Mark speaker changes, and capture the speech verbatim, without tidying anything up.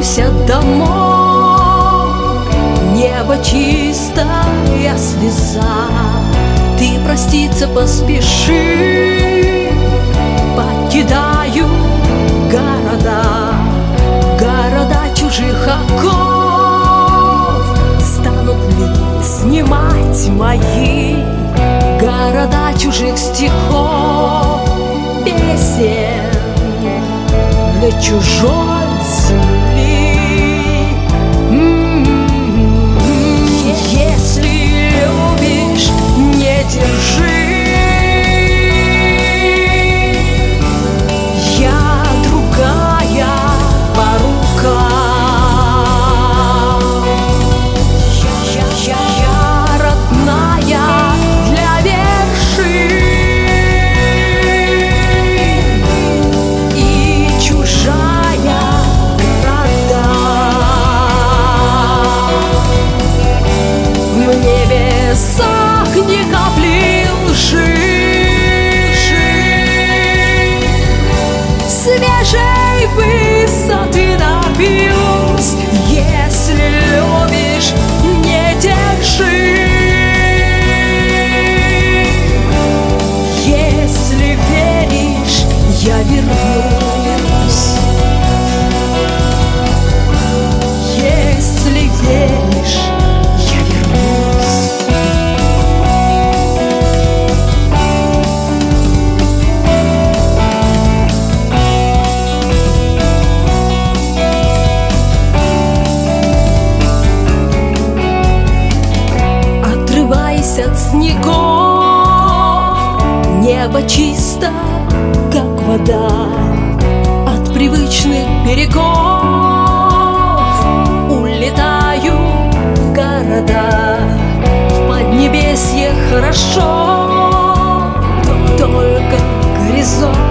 Speaker 1: отрывайся домой. Небо чистая слеза, ты проститься поспеши. Покидаю города, города чужих оков. Станут ли снимать мои города чужих стихов, песен для чужой земли? М-м-м. Если любишь, не держи. Я другая по рукам. Я, я, я, я родная для вершин и чужая города. В небесах ни капли лжи, свежей высоты добьюсь. Если любишь, не держи. Если веришь, я вернусь. Если веришь, я вернусь. Отрываясь от снегов, небо чисто, как вода. От привычных берегов улетаю в города. В Поднебесье хорошо, только горизонт